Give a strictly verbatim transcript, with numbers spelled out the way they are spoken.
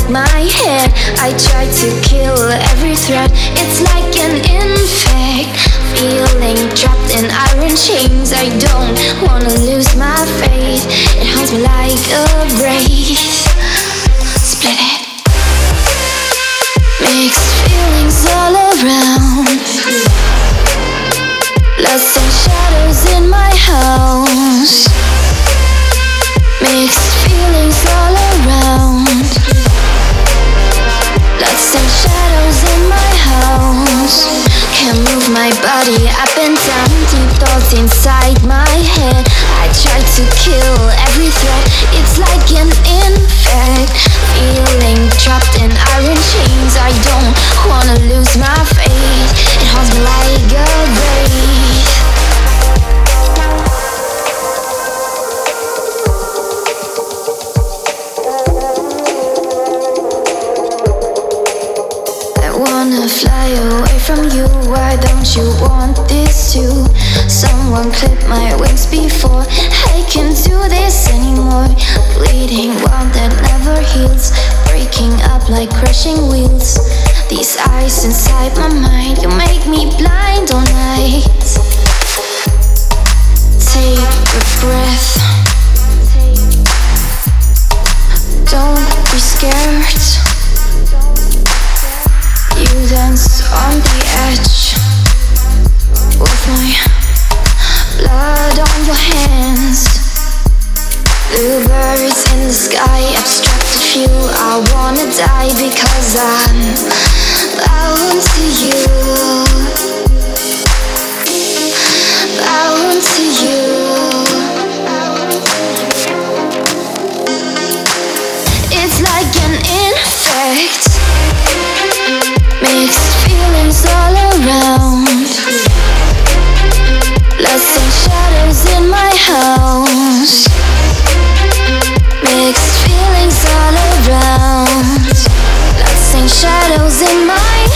inside my head. I try to kill every threat. It's like an infect, feeling trapped in iron chains. I don't wanna lose my faith. It haunts me like a wraith. Split it. Mixed feelings all around. Lost in shadows in my house. Mixed feelings all around. Lost in shadows in my house. Can't move my body up and down. Deep thoughts inside my head. I try to kill every threat. It's like an infect, feeling trapped in iron chains. I don't wanna lose my faith. It haunts me like a wraith. I wanna fly away from you. Why don't you want this too? Someone clip my wings before I can't do this anymore. Bleeding wound that never heals, breaking up like crashing wheels. These eyes inside my mind, you make me blind all night. Take a breath. Don't be scared. You dance on the edge with my blood on your hands. Blue birds in the sky, abstract a few. I wanna die because I'm bound to you. Bound to you. It's like an infect, mixed feelings all around. Lost in shadows in my house. Mixed feelings all around. Lost in shadows in my